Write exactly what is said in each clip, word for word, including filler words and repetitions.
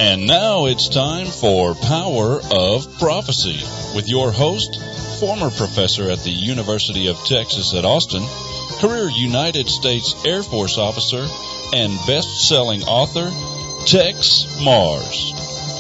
And now it's time for Power of Prophecy with your host, former professor at the University of Texas at Austin, career United States Air Force officer, and best-selling author, Tex Mars.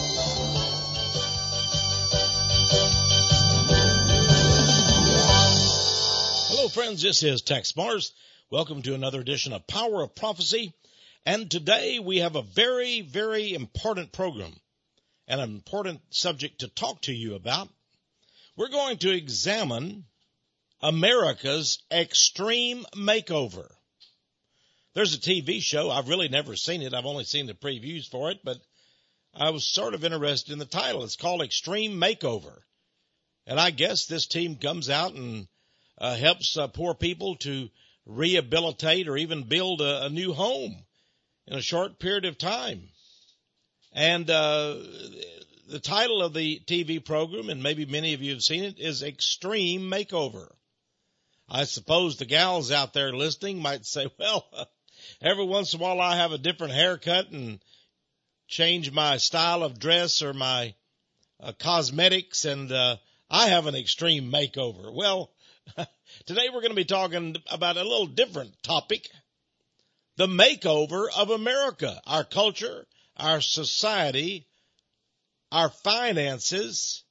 Hello, friends. This is Tex Mars. Welcome to another edition of Power of Prophecy. And today we have a very, very important program and an important subject to talk to you about. We're going to examine America's Extreme Makeover. There's a T V show. I've really never seen it. I've only seen the previews for it, but I was sort of interested in the title. It's called Extreme Makeover. And I guess this team comes out and uh, helps uh, poor people to rehabilitate or even build a, a new home in a short period of time. And uh, the title of the T V program, and maybe many of you have seen it, is Extreme Makeover. I suppose the gals out there listening might say, well, uh, every once in a while I have a different haircut and change my style of dress or my uh, cosmetics, and uh, I have an extreme makeover. Well, today we're going to be talking about a little different topic. The makeover of America, our culture, our society, our finances,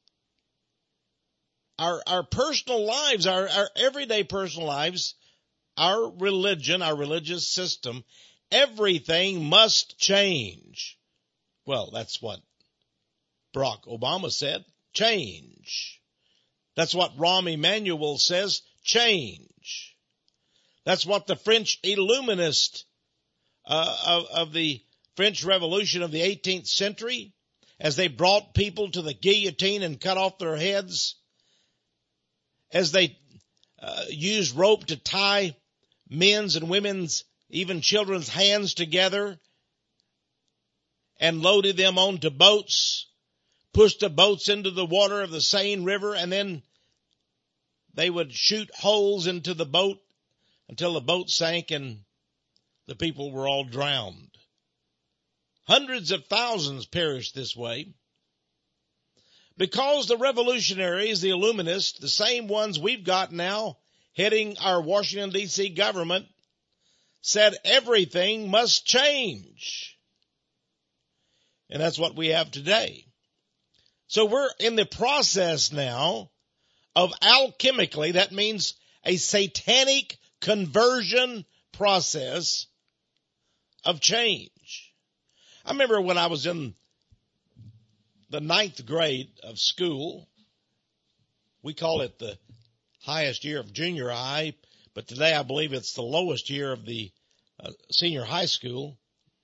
our our personal lives, our, our everyday personal lives, our religion, our religious system. Everything must change. Well, that's what Barack Obama said, change. That's what Rahm Emanuel says, change. That's what the French Illuminists Uh, of, of the French Revolution of the eighteenth century, as they brought people to the guillotine and cut off their heads, as they uh, used rope to tie men's and women's, even children's hands together and loaded them onto boats, pushed the boats into the water of the Seine River, and then they would shoot holes into the boat until the boat sank and the people were all drowned. Hundreds of thousands perished this way because the revolutionaries, the Illuminists, the same ones we've got now heading our Washington, D C government, said everything must change. And that's what we have today. So we're in the process now of alchemically, that means a satanic conversion process of change. I remember when I was in the ninth grade of school, we call it the highest year of junior high, but today I believe it's the lowest year of the uh, senior high school.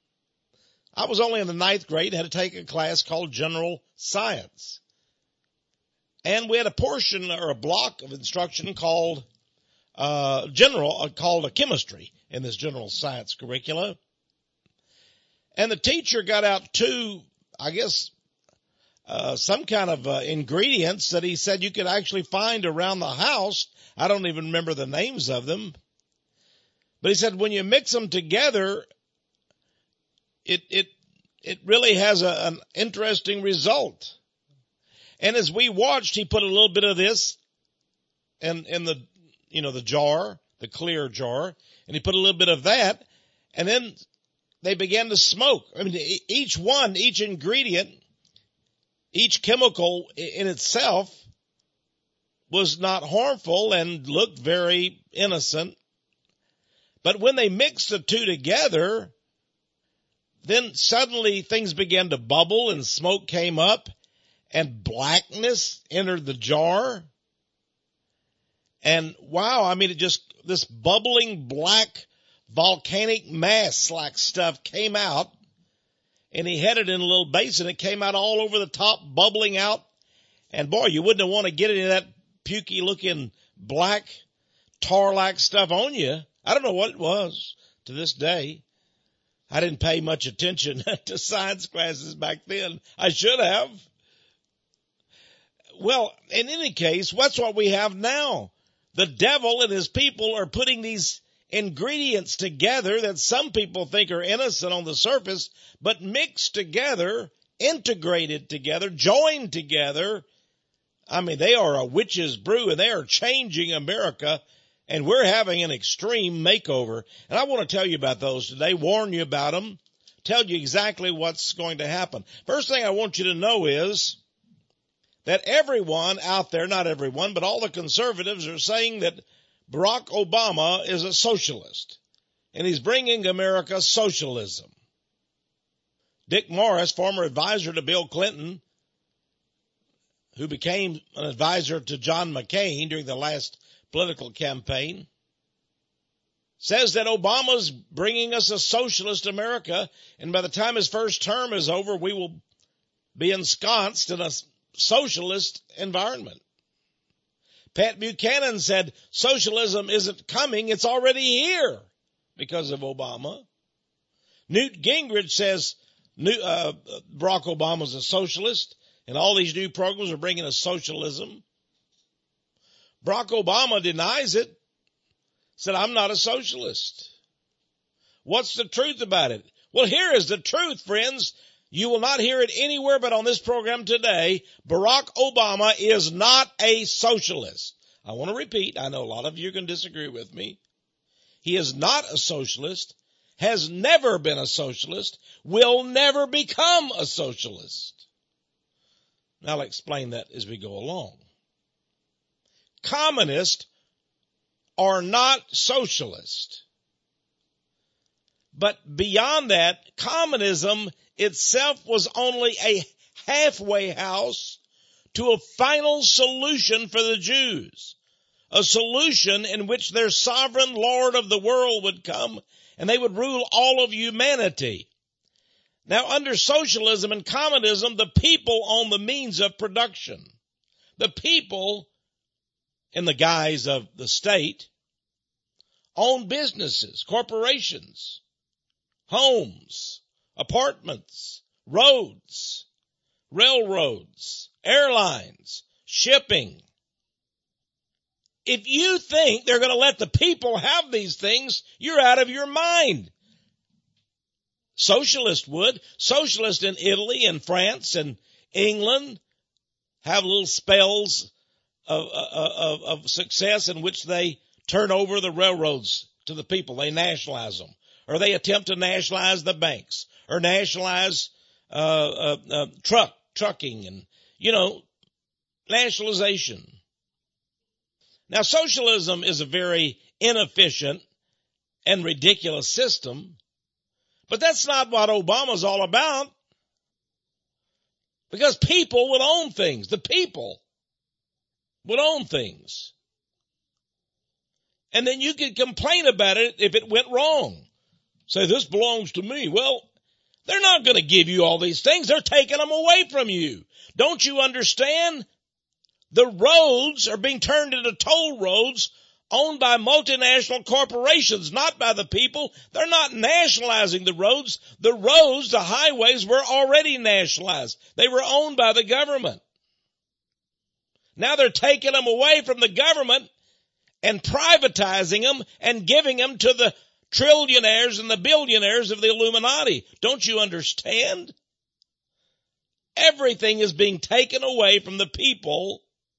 I was only in the ninth grade, had to take a class called General Science. And we had a portion or a block of instruction called uh, general, uh, called a chemistry in this general science curricula. And the teacher got out two, I guess, uh, some kind of uh, ingredients that he said you could actually find around the house. I don't even remember the names of them. But he said when you mix them together, it it it really has a, an interesting result. And as we watched, he put a little bit of this in, in the, you know, the jar, the clear jar, and he put a little bit of that, and then they began to smoke. I mean, each one, each ingredient, each chemical in itself was not harmful and looked very innocent. But when they mixed the two together, then suddenly things began to bubble and smoke came up and blackness entered the jar. And wow, I mean, it just, this bubbling black volcanic mass like stuff came out, and he had it in a little basin. It came out all over the top, bubbling out. And boy, you wouldn't want to get any of that pukey looking black tar-like stuff on you. I don't know what it was to this day. I didn't pay much attention to science classes back then. I should have. Well, in any case, what's what we have now? The devil and his people are putting these ingredients together that some people think are innocent on the surface, but mixed together integrated together, joined together. I mean, they are a witch's brew, and they are changing America, and we're having an extreme makeover. And I want to tell you about those today, warn you about them, tell you exactly what's going to happen. First thing I want you to know is that everyone out there, not everyone, but all the conservatives are saying that Barack Obama is a socialist, and he's bringing America socialism. Dick Morris, former advisor to Bill Clinton, who became an advisor to John McCain during the last political campaign, says that Obama's bringing us a socialist America, and by the time his first term is over, we will be ensconced in a socialist environment. Pat Buchanan said socialism isn't coming, it's already here because of Obama. Newt Gingrich says New, uh, Barack Obama's a socialist, and all these new programs are bringing us socialism. Barack Obama denies it, said, I'm not a socialist. What's the truth about it? Well, here is the truth, friends. You will not hear it anywhere but on this program today. Barack Obama is not a socialist. I want to repeat, I know a lot of you can disagree with me. He is not a socialist, has never been a socialist, will never become a socialist. Now I'll explain that as we go along. Communists are not socialist. But beyond that, communism itself was only a halfway house to a final solution for the Jews, a solution in which their sovereign Lord of the world would come and they would rule all of humanity. Now, under socialism and communism, the people own the means of production. The people, in the guise of the state, own businesses, corporations, homes, apartments, roads, railroads, airlines, shipping. If you think they're going to let the people have these things, you're out of your mind. Socialists would. Socialists in Italy and France and England have little spells of, of, of success in which they turn over the railroads to the people. They nationalize them. Or they attempt to nationalize the banks. Or nationalize uh, uh, uh, truck, trucking and, you know, nationalization. Now, socialism is a very inefficient and ridiculous system, but that's not what Obama's all about, because people would own things. The people would own things. And then you could complain about it if it went wrong. Say, this belongs to me. Well, they're not going to give you all these things. They're taking them away from you. Don't you understand? The roads are being turned into toll roads owned by multinational corporations, not by the people. They're not nationalizing the roads. The roads, the highways, were already nationalized. They were owned by the government. Now they're taking them away from the government and privatizing them and giving them to the trillionaires and the billionaires of the Illuminati. Don't you understand? Everything is being taken away from the people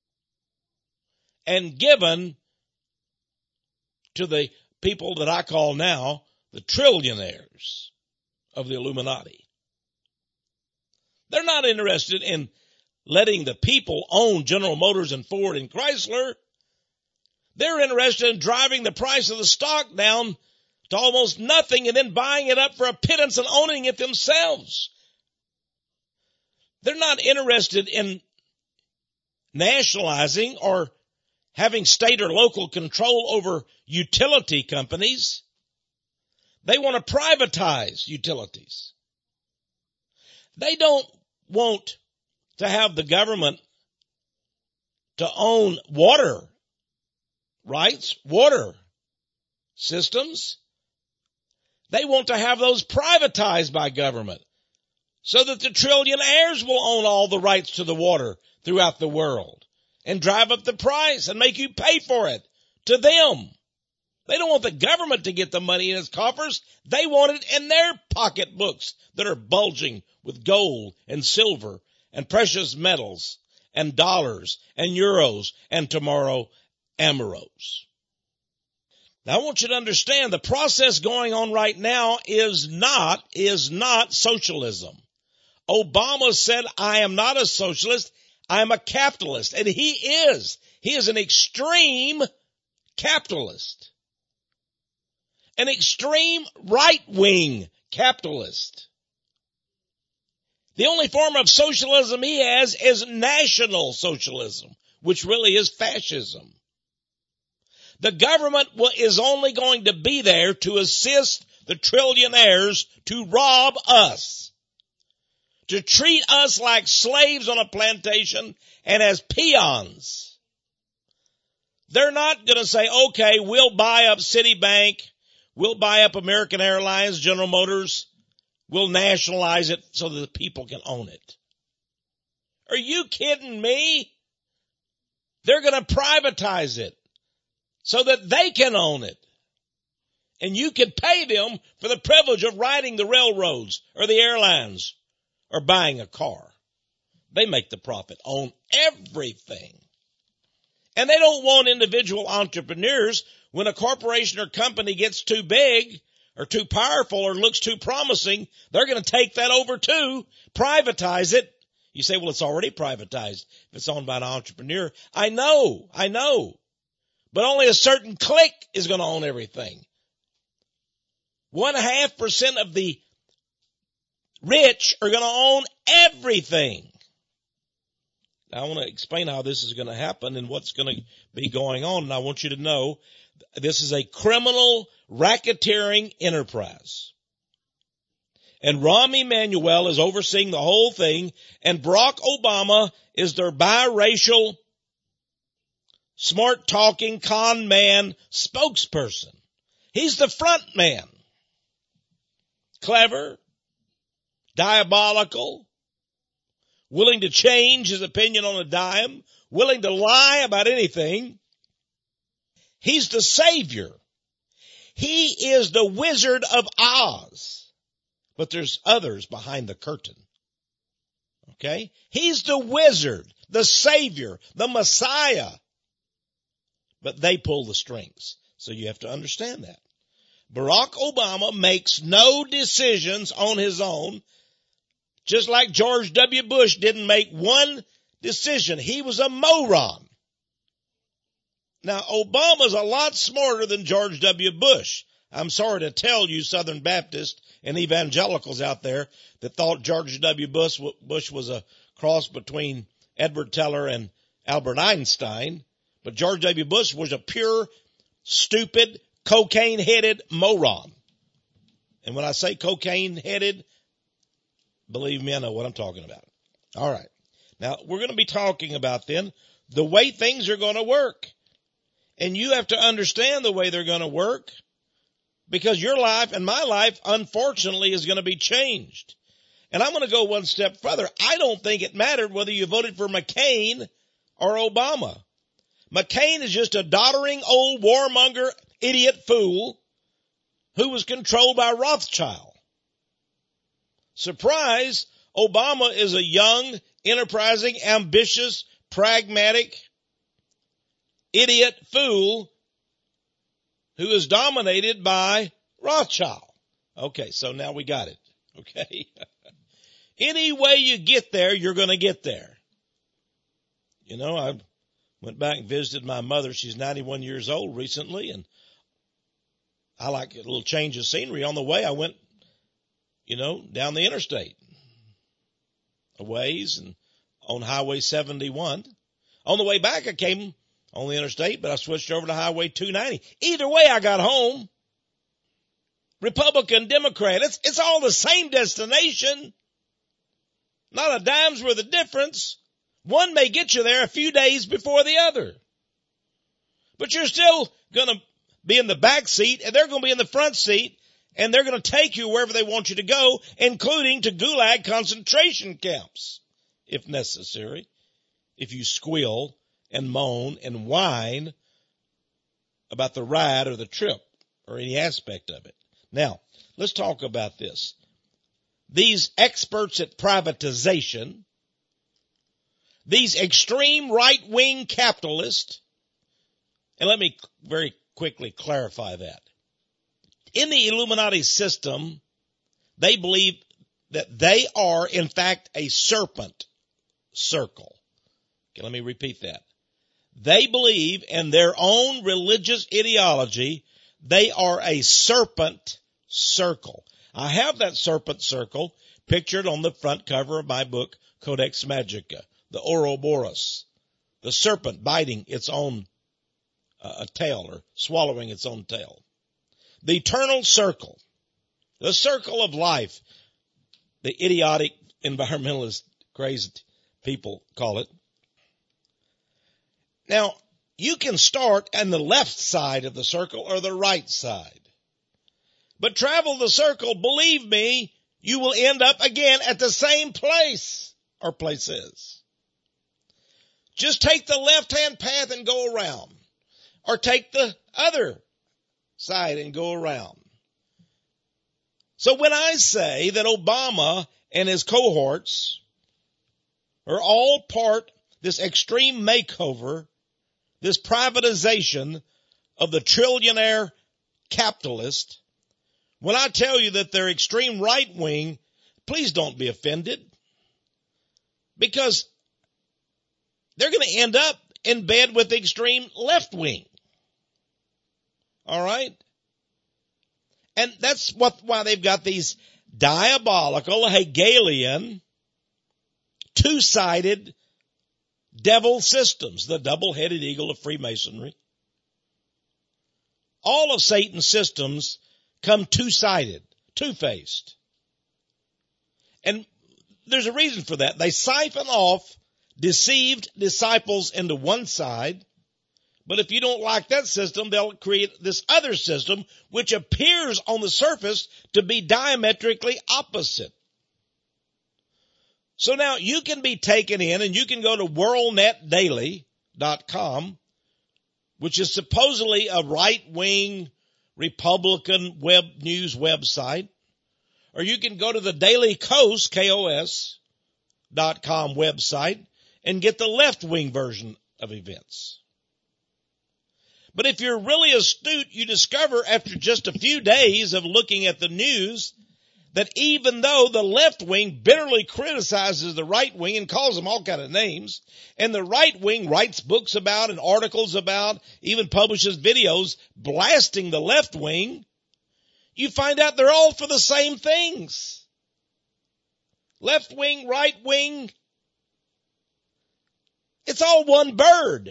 and given to the people that I call now the trillionaires of the Illuminati. They're not interested in letting the people own General Motors and Ford and Chrysler. They're interested in driving the price of the stock down to almost nothing and then buying it up for a pittance and owning it themselves. They're not interested in nationalizing or having state or local control over utility companies. They want to privatize utilities. They don't want to have the government to own water rights, water systems. They want to have those privatized by government so that the trillionaires will own all the rights to the water throughout the world and drive up the price and make you pay for it to them. They don't want the government to get the money in its coffers. They want it in their pocketbooks that are bulging with gold and silver and precious metals and dollars and euros and tomorrow amoros. Now I want you to understand the process going on right now is not, is not socialism. Obama said, I am not a socialist. I am a capitalist. And he is. He is an extreme capitalist. An extreme right-wing capitalist. The only form of socialism he has is National Socialism, which really is fascism. The government is only going to be there to assist the trillionaires to rob us, to treat us like slaves on a plantation and as peons. They're not going to say, okay, we'll buy up Citibank, we'll buy up American Airlines, General Motors, we'll nationalize it so that the people can own it. Are you kidding me? They're going to privatize it so that they can own it. And you can pay them for the privilege of riding the railroads or the airlines or buying a car. They make the profit on everything. And they don't want individual entrepreneurs. When a corporation or company gets too big or too powerful or looks too promising, they're going to take that over too, privatize it. You say, well, it's already privatized if it's owned by an entrepreneur. I know, I know. But only a certain clique is going to own everything. One half percent of the rich are going to own everything. Now, I want to explain how this is going to happen and what's going to be going on. And I want you to know this is a criminal racketeering enterprise. And Rahm Emanuel is overseeing the whole thing. And Barack Obama is their biracial, smart-talking, con man spokesperson. He's the front man. Clever, diabolical, willing to change his opinion on a dime, willing to lie about anything. He's the savior. He is the Wizard of Oz. But there's others behind the curtain. Okay? He's the wizard, the savior, the Messiah. But they pull the strings. So you have to understand that. Barack Obama makes no decisions on his own, just like George W. Bush didn't make one decision. He was a moron. Now, Obama's a lot smarter than George W. Bush. I'm sorry to tell you Southern Baptists and evangelicals out there that thought George W. Bush, Bush was a cross between Edward Teller and Albert Einstein. But George W. Bush was a pure, stupid, cocaine-headed moron. And when I say cocaine-headed, believe me, I know what I'm talking about. All right. Now, we're going to be talking about then the way things are going to work. And you have to understand the way they're going to work because your life and my life, unfortunately, is going to be changed. And I'm going to go one step further. I don't think it mattered whether you voted for McCain or Obama. McCain is just a doddering old warmonger, idiot fool who was controlled by Rothschild. Surprise, Obama is a young, enterprising, ambitious, pragmatic, idiot fool who is dominated by Rothschild. Okay, so now we got it. Okay. Any way you get there, you're going to get there. You know, I went back and visited my mother. She's ninety-one years old recently, and I like a little change of scenery. On the way, I went, you know, down the interstate a ways and on Highway seventy-one. On the way back, I came on the interstate, but I switched over to Highway two ninety. Either way, I got home. Republican, Democrat, it's, it's all the same destination. Not a dime's worth of difference. One may get you there a few days before the other. But you're still going to be in the back seat, and they're going to be in the front seat, and they're going to take you wherever they want you to go, including to Gulag concentration camps, if necessary, if you squeal and moan and whine about the ride or the trip or any aspect of it. Now, let's talk about this. These experts at privatization, these extreme right-wing capitalists, and let me very quickly clarify that. In the Illuminati system, they believe that they are, in fact, a serpent circle. Okay, let me repeat that. They believe in their own religious ideology, they are a serpent circle. I have that serpent circle pictured on the front cover of my book, Codex Magica, the Ouroboros, the serpent biting its own uh, tail or swallowing its own tail. The eternal circle, the circle of life, the idiotic environmentalist crazy people call it. Now, you can start on the left side of the circle or the right side. But travel the circle, believe me, you will end up again at the same place or places. Just take the left-hand path and go around. Or take the other side and go around. So when I say that Obama and his cohorts are all part of this extreme makeover, this privatization of the trillionaire capitalist, when I tell you that they're extreme right wing, please don't be offended. Because they're going to end up in bed with the extreme left wing. All right? And that's what why they've got these diabolical, Hegelian, two-sided devil systems, the double-headed eagle of Freemasonry. All of Satan's systems come two-sided, two-faced. And there's a reason for that. They siphon off deceived disciples into one side, but if you don't like that system, they'll create this other system which appears on the surface to be diametrically opposite. So now you can be taken in and you can go to world net daily dot com, which is supposedly a right-wing Republican web news website, or you can go to the Daily Kos, K O S, dot com website and get the left-wing version of events. But if you're really astute, you discover after just a few days of looking at the news that even though the left wing bitterly criticizes the right wing and calls them all kind of names, and the right wing writes books about and articles about, even publishes videos blasting the left wing, you find out they're all for the same things. Left wing, right wing, it's all one bird.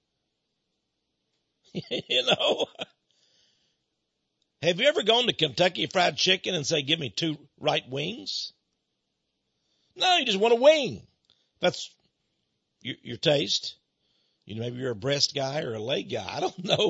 You know, have you ever gone to Kentucky Fried Chicken and say, give me two right wings? No, you just want a wing. That's your, your taste. You know, maybe you're a breast guy or a leg guy. I don't know.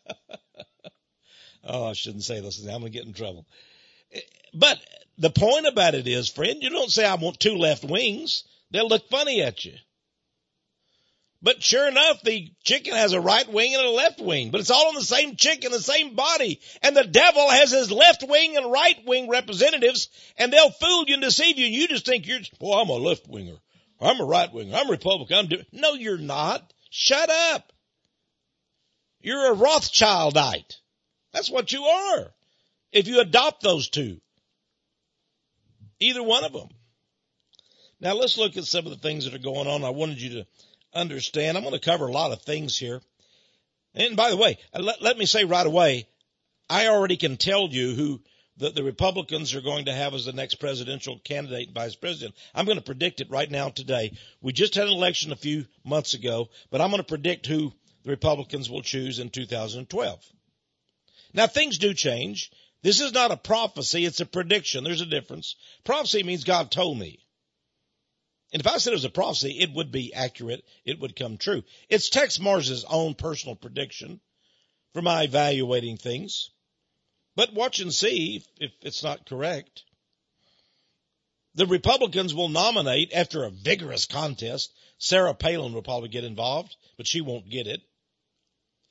Oh, I shouldn't say this. I'm going to get in trouble. But the point about it is, friend, you don't say I want two left wings. They'll look funny at you. But sure enough, the chicken has a right wing and a left wing, but it's all on the same chicken, the same body. And the devil has his left wing and right wing representatives, and they'll fool you and deceive you, and you just think you're, well, I'm a left winger. I'm a right winger. I'm a Republican. I'm doing. No, you're not. Shut up. You're a Rothschildite. That's what you are. If you adopt those two. Either one of them. Now let's look at some of the things that are going on. I wanted you to understand. I'm going to cover a lot of things here. And by the way, let, let me say right away, I already can tell you who the, the Republicans are going to have as the next presidential candidate and vice president. I'm going to predict it right now today. We just had an election a few months ago, but I'm going to predict who the Republicans will choose in two thousand twelve. Now, things do change. This is not a prophecy. It's a prediction. There's a difference. Prophecy means God told me. And if I said it was a prophecy, it would be accurate. It would come true. It's Tex Mars's own personal prediction for my evaluating things. But watch and see if, if it's not correct. The Republicans will nominate, after a vigorous contest, Sarah Palin will probably get involved, but she won't get it.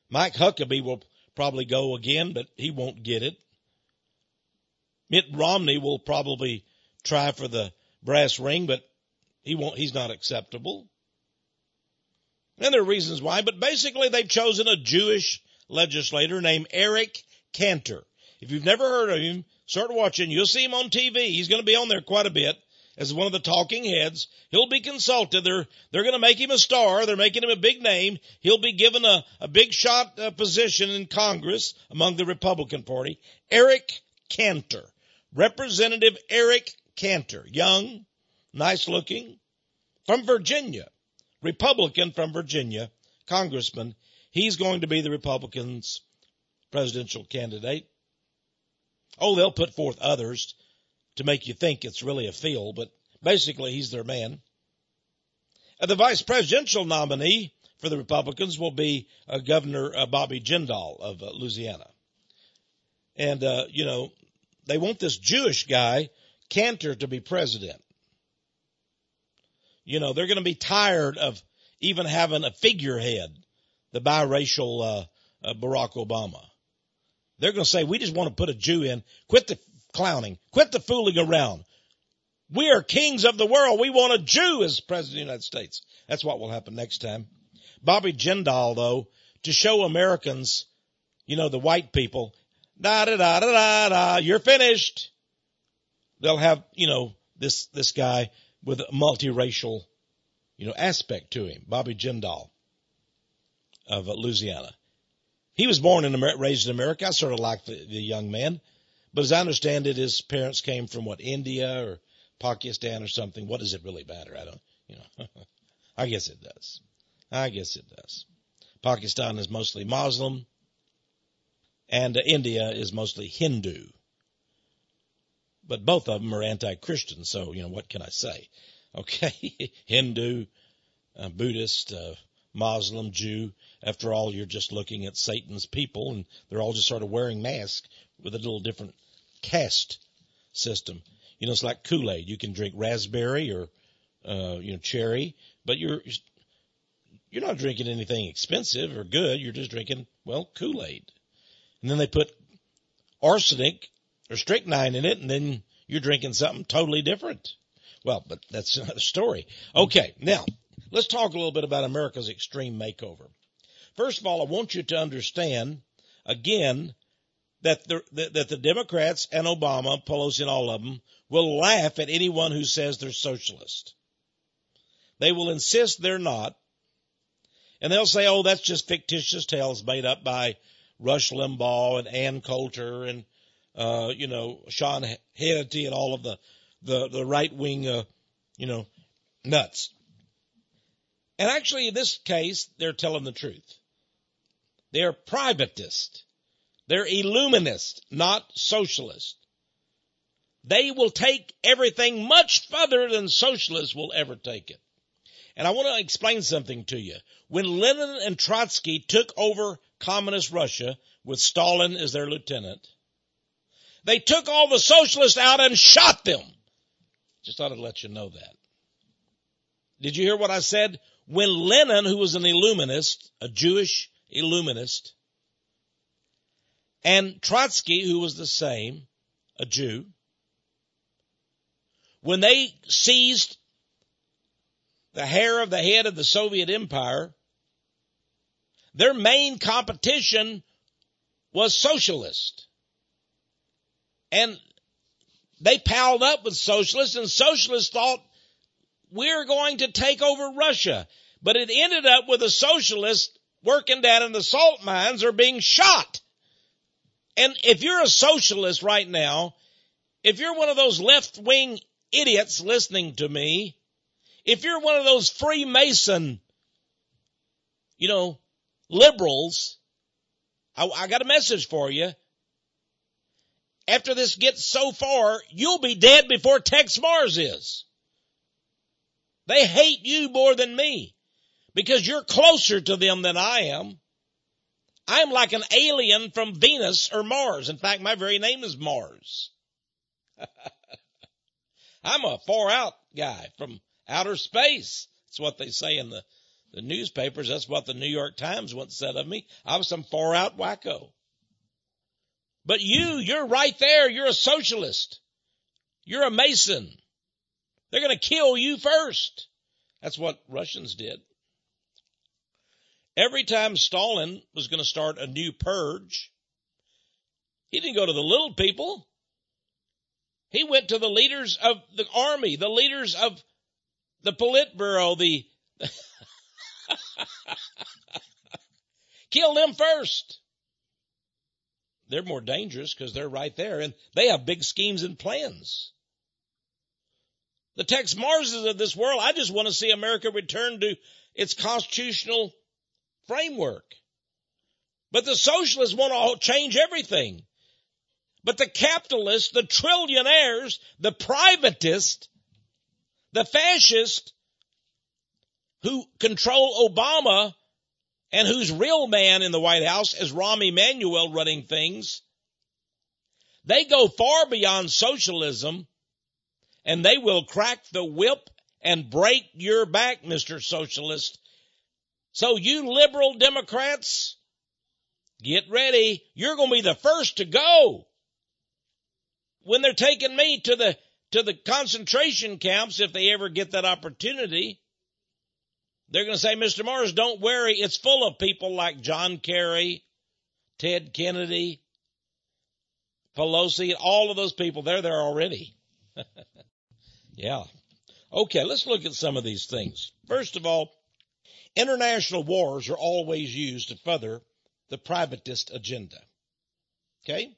Mike Huckabee will probably go again, but he won't get it. Mitt Romney will probably try for the brass ring, but he won't, he's not acceptable. And there are reasons why, but basically they've chosen a Jewish legislator named Eric Cantor. If you've never heard of him, start watching. You'll see him on T V. He's going to be on there quite a bit as one of the talking heads. He'll be consulted. They're, they're going to make him a star. They're making him a big name. He'll be given a, a big shot uh, position in Congress among the Republican Party. Eric Cantor. Representative Eric Cantor. Young, nice looking, from Virginia. Republican from Virginia, congressman. He's going to be the Republicans' presidential candidate. Oh, they'll put forth others to make you think it's really a field, but basically he's their man. And the vice presidential nominee for the Republicans will be uh, Governor uh, Bobby Jindal of uh, Louisiana. And, uh, you know, they want this Jewish guy, Cantor, to be president. You know, they're going to be tired of even having a figurehead, the biracial uh, uh, Barack Obama. They're going to say, we just want to put a Jew in. Quit the clowning. Quit the fooling around. We are kings of the world. We want a Jew as president of the United States. That's what will happen next time. Bobby Jindal, though, to show Americans, you know, the white people, da da da da da da, you're finished. They'll have, you know, this this guy with a multiracial, you know, aspect to him, Bobby Jindal of uh, Louisiana. He was born and Amer- raised in America. I sort of like the, the young man. But as I understand it, his parents came from, what, India or Pakistan or something. What does it really matter? I don't, you know. I guess it does. I guess it does. Pakistan is mostly Muslim, and uh, India is mostly Hindu. But both of them are anti-Christian, so, you know, what can I say? Okay, Hindu, uh, Buddhist, uh, Muslim, Jew. After all, you're just looking at Satan's people, and they're all just sort of wearing masks with a little different caste system. You know, it's like Kool-Aid. You can drink raspberry or, uh, you know, cherry, but you're you're not drinking anything expensive or good. You're just drinking, well, Kool-Aid. And then they put arsenic or strychnine in it, and then you're drinking something totally different. Well, but that's another story. Okay, now, let's talk a little bit about America's extreme makeover. First of all, I want you to understand, again, that the, that, that the Democrats and Obama, Pelosi and all of them, will laugh at anyone who says they're socialist. They will insist they're not, and they'll say, oh, that's just fictitious tales made up by Rush Limbaugh and Ann Coulter and, uh, you know, Sean Hannity and all of the, the, the right-wing, uh, you know, nuts. And actually, in this case, they're telling the truth. They're privatist. They're illuminist, not socialist. They will take everything much further than socialists will ever take it. And I want to explain something to you. When Lenin and Trotsky took over communist Russia with Stalin as their lieutenant, they took all the socialists out and shot them. Just thought I'd let you know that. Did you hear what I said? When Lenin, who was an illuminist, a Jewish illuminist, and Trotsky, who was the same, a Jew, when they seized the hair of the head of the Soviet Empire, their main competition was socialist. And they palled up with socialists, and socialists thought, we're going to take over Russia. But it ended up with the socialists working down in the salt mines or being shot. And if you're a socialist right now, if you're one of those left-wing idiots listening to me, if you're one of those Freemason, you know, liberals, I, I got a message for you. After this gets so far, you'll be dead before Tex Mars is. They hate you more than me because you're closer to them than I am. I'm like an alien from Venus or Mars. In fact, my very name is Mars. I'm a far out guy from outer space. That's what they say in the The newspapers, that's what the New York Times once said of me. I was some far-out wacko. But you, you're right there. You're a socialist. You're a Mason. They're going to kill you first. That's what Russians did. Every time Stalin was going to start a new purge, he didn't go to the little people. He went to the leaders of the army, the leaders of the Politburo, the kill them first. They're more dangerous because they're right there, and they have big schemes and plans. The Tex Marses of this world, I just want to see America return to its constitutional framework. But the socialists want to change everything. But the capitalists, the trillionaires, the privatists, the fascists who control Obama and whose real man in the White House is Rahm Emanuel running things, they go far beyond socialism, and they will crack the whip and break your back, Mister Socialist. So you liberal Democrats, get ready. You're going to be the first to go. When they're taking me to the to the concentration camps, if they ever get that opportunity, they're going to say, Mister Mars, don't worry. It's full of people like John Kerry, Ted Kennedy, Pelosi, all of those people. They're there already. Yeah. Okay, let's look at some of these things. First of all, international wars are always used to further the privatist agenda. Okay?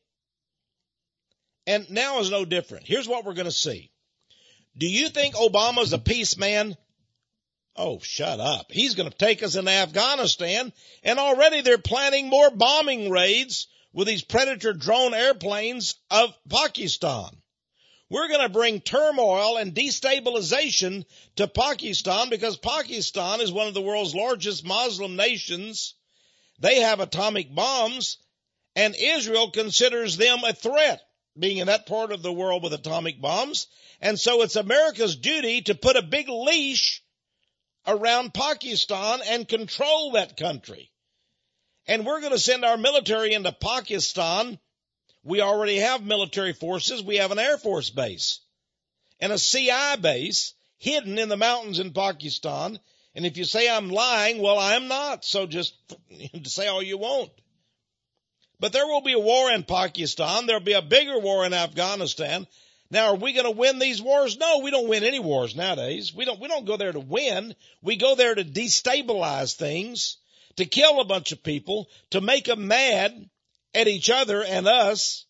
And now is no different. Here's what we're going to see. Do you think Obama's a peace man? Oh, shut up. He's going to take us into Afghanistan, and already they're planning more bombing raids with these Predator drone airplanes of Pakistan. We're going to bring turmoil and destabilization to Pakistan because Pakistan is one of the world's largest Muslim nations. They have atomic bombs, and Israel considers them a threat, being in that part of the world with atomic bombs. And so it's America's duty to put a big leash around Pakistan and control that country. And we're going to send our military into Pakistan. We already have military forces. We have an Air Force base and a C I base hidden in the mountains in Pakistan. And if you say I'm lying, well, I'm not. So just say all you want. But there will be a war in Pakistan. There'll be a bigger war in Afghanistan. Now, are we going to win these wars? No, we don't win any wars nowadays. We don't, we don't go there to win. We go there to destabilize things, to kill a bunch of people, to make them mad at each other and us.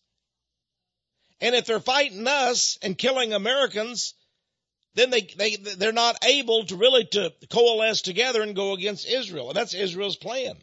And if they're fighting us and killing Americans, then they, they, they're not able to really to coalesce together and go against Israel. And that's Israel's plan.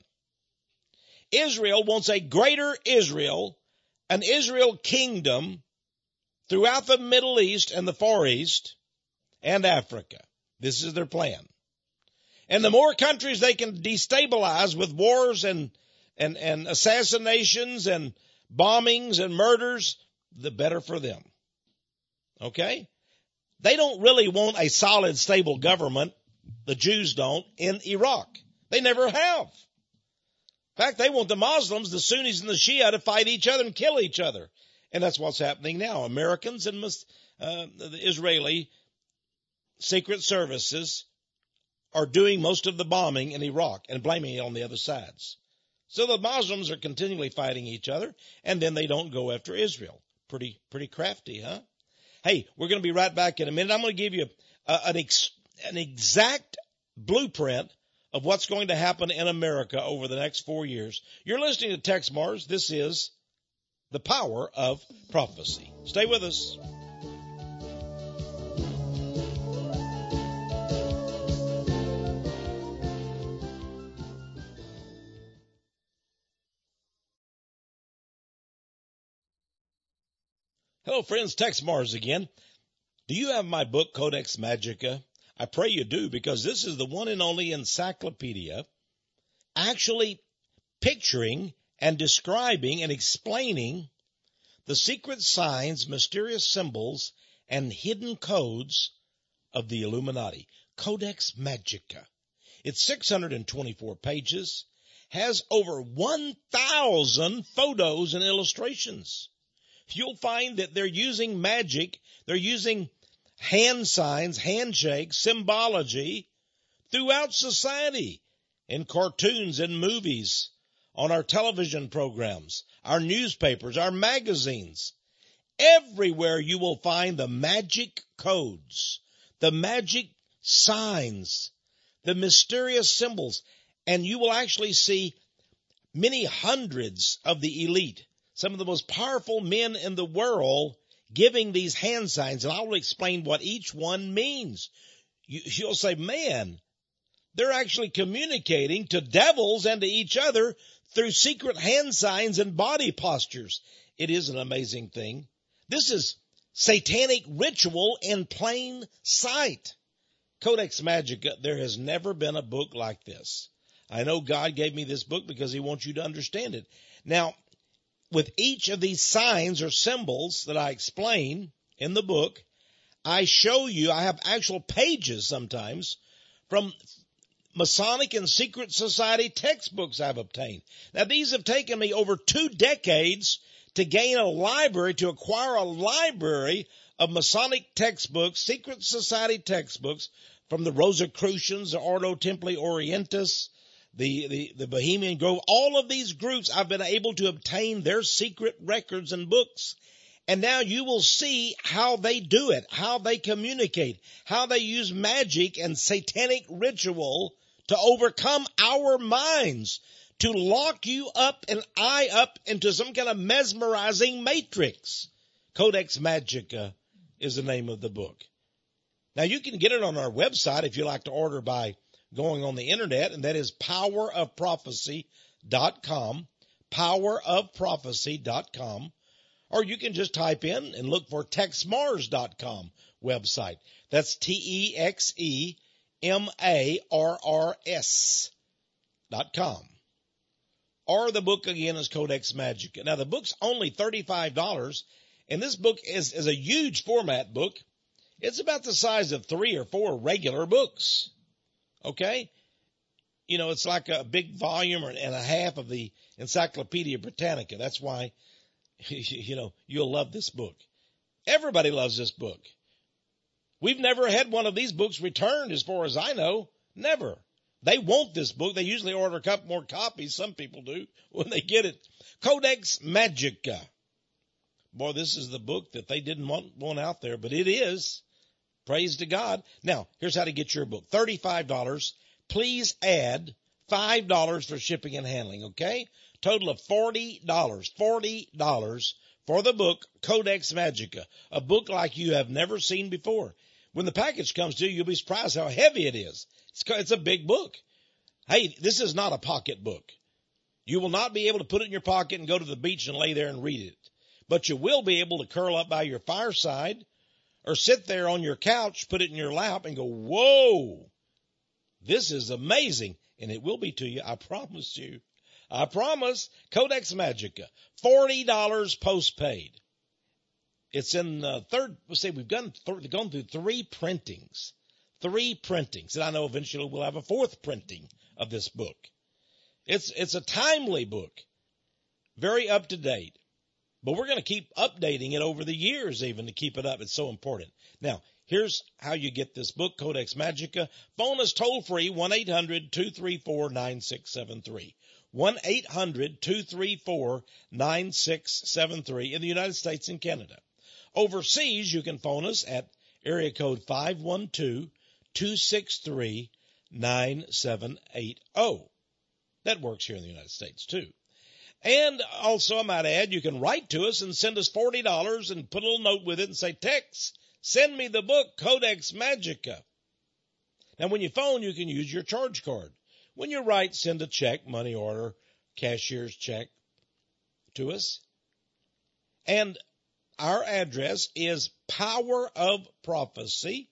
Israel wants a greater Israel, an Israel kingdom throughout the Middle East and the Far East and Africa. This is their plan. And the more countries they can destabilize with wars and, and, and assassinations and bombings and murders, the better for them. Okay? They don't really want a solid, stable government, the Jews don't, in Iraq. They never have. In fact, they want the Muslims, the Sunnis and the Shia, to fight each other and kill each other. And that's what's happening now. Americans and uh, the Israeli secret services are doing most of the bombing in Iraq and blaming it on the other sides. So the Muslims are continually fighting each other, and then they don't go after Israel. Pretty, pretty crafty, huh? Hey, we're going to be right back in a minute. I'm going to give you a, an, ex, an exact blueprint of what's going to happen in America over the next four years. You're listening to Tex Mars. This is The Power of Prophecy. Stay with us. Hello, friends. Tex Mars again. Do you have my book, Codex Magica? I pray you do, because this is the one and only encyclopedia actually picturing and describing and explaining the secret signs, mysterious symbols, and hidden codes of the Illuminati. Codex Magica. It's six hundred twenty-four pages, has over one thousand photos and illustrations. You'll find that they're using magic, they're using hand signs, handshakes, symbology throughout society, in cartoons and movies, on our television programs, our newspapers, our magazines. Everywhere you will find the magic codes, the magic signs, the mysterious symbols, and you will actually see many hundreds of the elite, some of the most powerful men in the world, giving these hand signs, and I will explain what each one means. You, you'll say, man, they're actually communicating to devils and to each other through secret hand signs and body postures. It is an amazing thing. This is satanic ritual in plain sight. Codex Magica, there has never been a book like this. I know God gave me this book because he wants you to understand it. Now, with each of these signs or symbols that I explain in the book, I show you, I have actual pages sometimes from Masonic and Secret Society textbooks I've obtained. Now, these have taken me over two decades to gain a library, to acquire a library of Masonic textbooks, Secret Society textbooks from the Rosicrucians, the Ordo Templi Orientis, the, the, the Bohemian Grove. All of these groups, I've been able to obtain their secret records and books. And now you will see how they do it, how they communicate, how they use magic and satanic ritual to overcome our minds, to lock you up and I up into some kind of mesmerizing matrix. Codex Magica is the name of the book. Now, you can get it on our website if you like to order by going on the internet, and that is power of prophecy dot com, power of prophecy dot com, or you can just type in and look for tex mars dot com website. That's T E X E M A R R S dot com. Or the book again is Codex Magica. Now, the book's only thirty-five dollars, and this book is, is a huge format book. It's about the size of three or four regular books. Okay? You know, it's like a big volume and a half of the Encyclopedia Britannica. That's why, you know, you'll love this book. Everybody loves this book. We've never had one of these books returned as far as I know. Never. They want this book. They usually order a couple more copies. Some people do when they get it. Codex Magica. Boy, this is the book that they didn't want, want out there, but it is. Praise to God. Now, here's how to get your book. thirty-five dollars. Please add five dollars for shipping and handling, okay? Total of forty dollars. forty dollars for the book Codex Magica, a book like you have never seen before. When the package comes to you, you'll be surprised how heavy it is. It's, it's a big book. Hey, this is not a pocket book. You will not be able to put it in your pocket and go to the beach and lay there and read it. But you will be able to curl up by your fireside or sit there on your couch, put it in your lap, and go, whoa, this is amazing. And it will be to you, I promise you. I promise. Codex Magica, forty dollars postpaid. It's in the third, let's say we've gone, th- gone through three printings. Three printings. And I know eventually we'll have a fourth printing of this book. It's, it's a timely book. Very up to date. But we're going to keep updating it over the years even to keep it up. It's so important. Now, here's how you get this book, Codex Magica. Phone us toll free, one eight hundred two three four nine six seven three. one eight hundred two three four nine six seven three in the United States and Canada. Overseas, you can phone us at area code five one two, two six three, nine seven eight zero. That works here in the United States, too. And also, I might add, you can write to us and send us forty dollars and put a little note with it and say, Tex, send me the book, Codex Magica. Now, when you phone, you can use your charge card. When you write, send a check, money order, cashier's check to us. And our address is Power of Prophecy,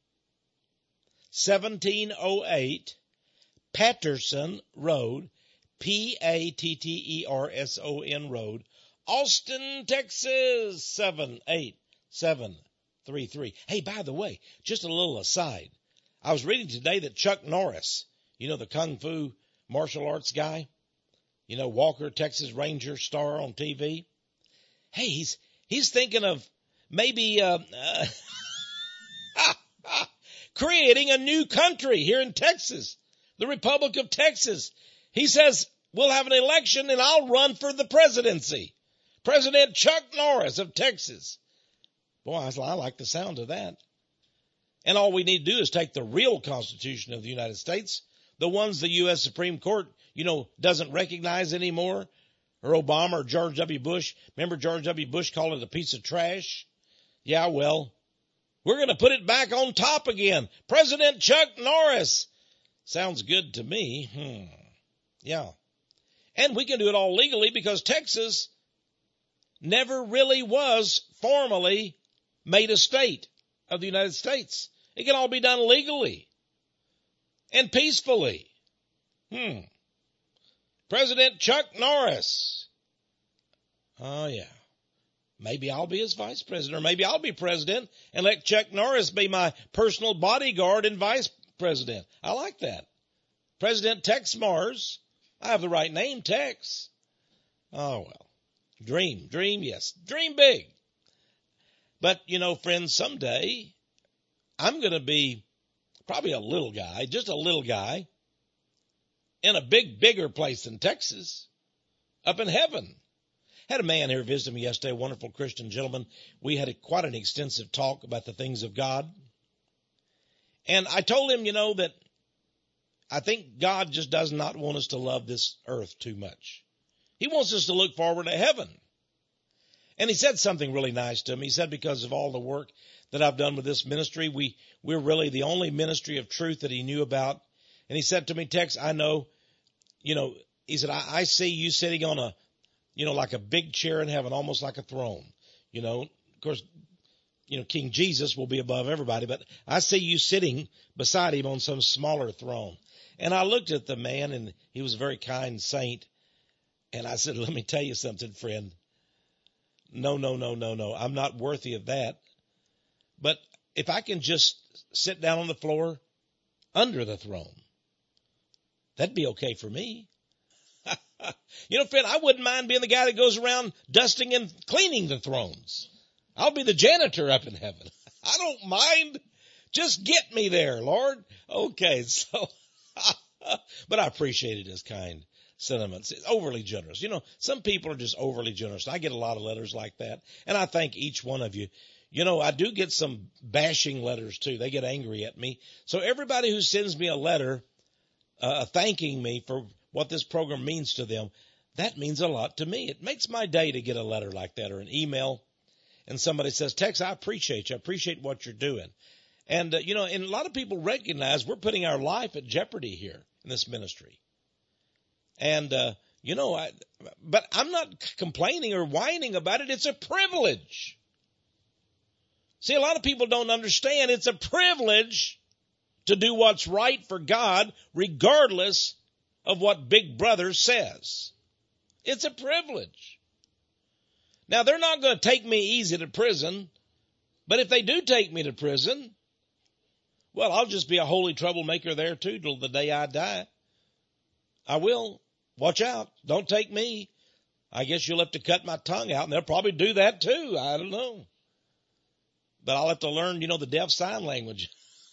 seventeen oh eight Patterson Road, P A T T E R S O N Road, Austin, Texas, seven eight seven three three. Hey, by the way, just a little aside. I was reading today that Chuck Norris, You know, the Kung Fu martial arts guy? You know, Walker, Texas Ranger star on T V? Hey, he's he's thinking of maybe uh, uh, creating a new country here in Texas, the Republic of Texas. He says, we'll have an election and I'll run for the presidency. President Chuck Norris of Texas. Boy, I like the sound of that. And all we need to do is take the real Constitution of the United States, the ones the U S Supreme Court, you know, doesn't recognize anymore, or Obama or George W. Bush. Remember George W. Bush called it a piece of trash? Yeah, well, we're going to put it back on top again. President Chuck Norris. Sounds good to me. Hmm. Yeah. And we can do it all legally because Texas never really was formally made a state of the United States. It can all be done legally and peacefully. Hmm. President Chuck Norris. Oh, yeah. Maybe I'll be his vice president, or maybe I'll be president and let Chuck Norris be my personal bodyguard and vice president. I like that. President Tex Mars. I have the right name, Tex. Oh, well. Dream, dream, yes. Dream big. But, you know, friends, someday I'm going to be probably a little guy, just a little guy, in a big, bigger place than Texas, up in heaven. Had a man here visit me yesterday, a wonderful Christian gentleman. We had a, quite an extensive talk about the things of God. And I told him, you know, that I think God just does not want us to love this earth too much. He wants us to look forward to heaven. And he said something really nice to me. He said, because of all the work that I've done with this ministry, we, we're really the only ministry of truth that he knew about. And he said to me, Tex, I know, you know, he said, I, I see you sitting on a, you know, like a big chair in heaven, almost like a throne. You know, of course, you know, King Jesus will be above everybody, but I see you sitting beside him on some smaller throne. And I looked at the man, and he was a very kind saint. And I said, let me tell you something, friend. No, no, no, no, no. I'm not worthy of that. But if I can just sit down on the floor under the throne, that'd be okay for me. You know, friend, I wouldn't mind being the guy that goes around dusting and cleaning the thrones. I'll be the janitor up in heaven. I don't mind. Just get me there, Lord. Okay, so, but I appreciated his kind sentiments. It's overly generous. You know, some people are just overly generous. I get a lot of letters like that, and I thank each one of you. You know, I do get some bashing letters, too. They get angry at me. So everybody who sends me a letter uh, thanking me for what this program means to them, that means a lot to me. It makes my day to get a letter like that or an email, and somebody says, Tex, I appreciate you. I appreciate what you're doing. And, uh, you know, and a lot of people recognize we're putting our life at jeopardy here in this ministry. And, uh, you know, I, but I'm not complaining or whining about it. It's a privilege. See, a lot of people don't understand it's a privilege to do what's right for God, regardless of what Big Brother says. It's a privilege. Now, they're not going to take me easy to prison, but if they do take me to prison, well, I'll just be a holy troublemaker there too till the day I die. I will. Watch out. Don't take me. I guess you'll have to cut my tongue out, and they'll probably do that too. I don't know. But I'll have to learn, you know, the deaf sign language.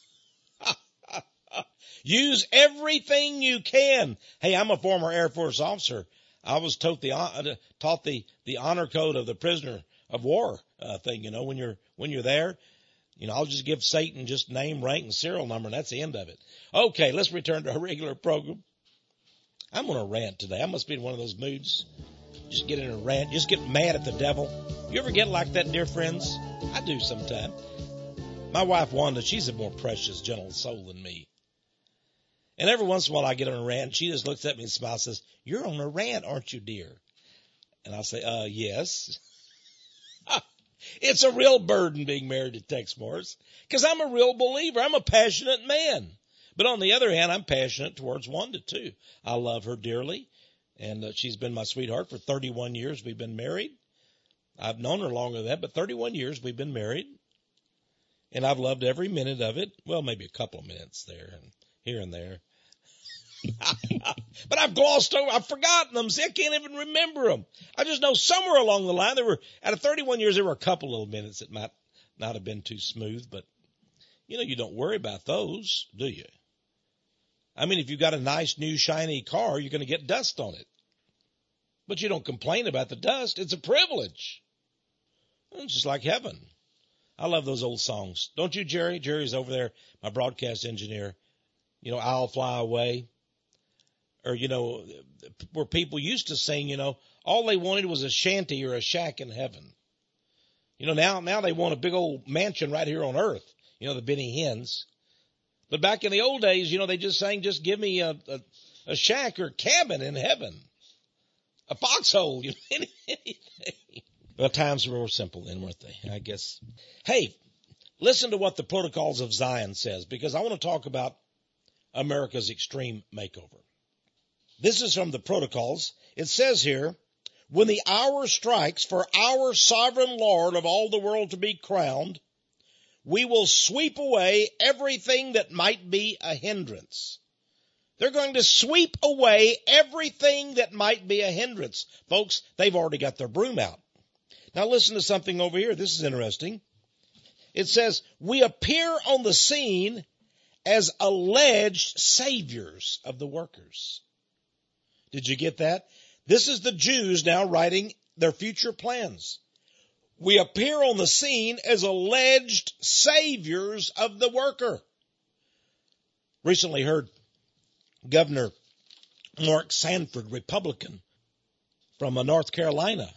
Use everything you can. Hey, I'm a former Air Force officer. I was taught the uh, taught the the honor code of the prisoner of war uh, thing. You know, when you're when you're there, you know, I'll just give Satan just name, rank, and serial number, and that's the end of it. Okay, let's return to our regular program. I'm going to rant today. I must be in one of those moods. Just get in a rant. Just get mad at the devil. You ever get like that, dear friends? I do sometimes. My wife, Wanda, she's a more precious, gentle soul than me. And every once in a while I get on a rant. She just looks at me and smiles and says, you're on a rant, aren't you, dear? And I'll say, uh, yes. It's a real burden being married to Tex Morris because I'm a real believer. I'm a passionate man. But on the other hand, I'm passionate towards Wanda, too. I love her dearly, and uh, she's been my sweetheart for thirty-one years. We've been married. I've known her longer than that, but thirty-one years we've been married, and I've loved every minute of it. Well, maybe a couple of minutes there and here and there. But I've glossed over, I've forgotten them. See, I can't even remember them. I just know somewhere along the line, there were, out of thirty-one years, there were a couple little minutes that might not have been too smooth, but you know, you don't worry about those, do you? I mean, if you've got a nice new shiny car, you're going to get dust on it. But you don't complain about the dust. It's a privilege. It's just like heaven. I love those old songs. Don't you, Jerry? Jerry's over there, my broadcast engineer. You know, I'll Fly Away. Or, you know, where people used to sing, you know, all they wanted was a shanty or a shack in heaven. You know, now, now they want a big old mansion right here on earth. You know, the Benny Hinn's. But back in the old days, you know, they just sang, just give me a, a, a shack or cabin in heaven. A foxhole, you know, anything. Well, times were more simple then, weren't they? I guess. Hey, listen to what the Protocols of Zion says, because I want to talk about America's extreme makeover. This is from the Protocols. It says here, when the hour strikes for our sovereign Lord of all the world to be crowned, we will sweep away everything that might be a hindrance. They're going to sweep away everything that might be a hindrance. Folks, they've already got their broom out. Now listen to something over here. This is interesting. It says, we appear on the scene as alleged saviors of the workers. Did you get that? This is the Jews now writing their future plans. We appear on the scene as alleged saviors of the worker. Recently heard Governor Mark Sanford, Republican from North Carolina.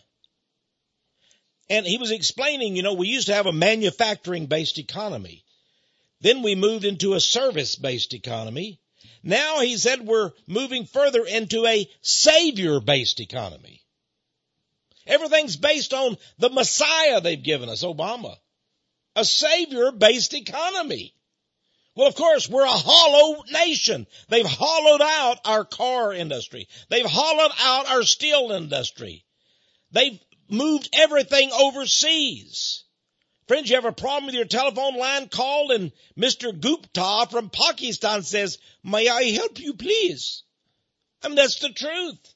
And he was explaining, you know, we used to have a manufacturing-based economy. Then we moved into a service-based economy. Now, he said, we're moving further into a savior-based economy. Everything's based on the Messiah they've given us, Obama. A savior-based economy. Well, of course, we're a hollow nation. They've hollowed out our car industry. They've hollowed out our steel industry. They've moved everything overseas. Friends, you have a problem with your telephone line, call, and Mister Gupta from Pakistan says, may I help you, please? I mean, that's the truth.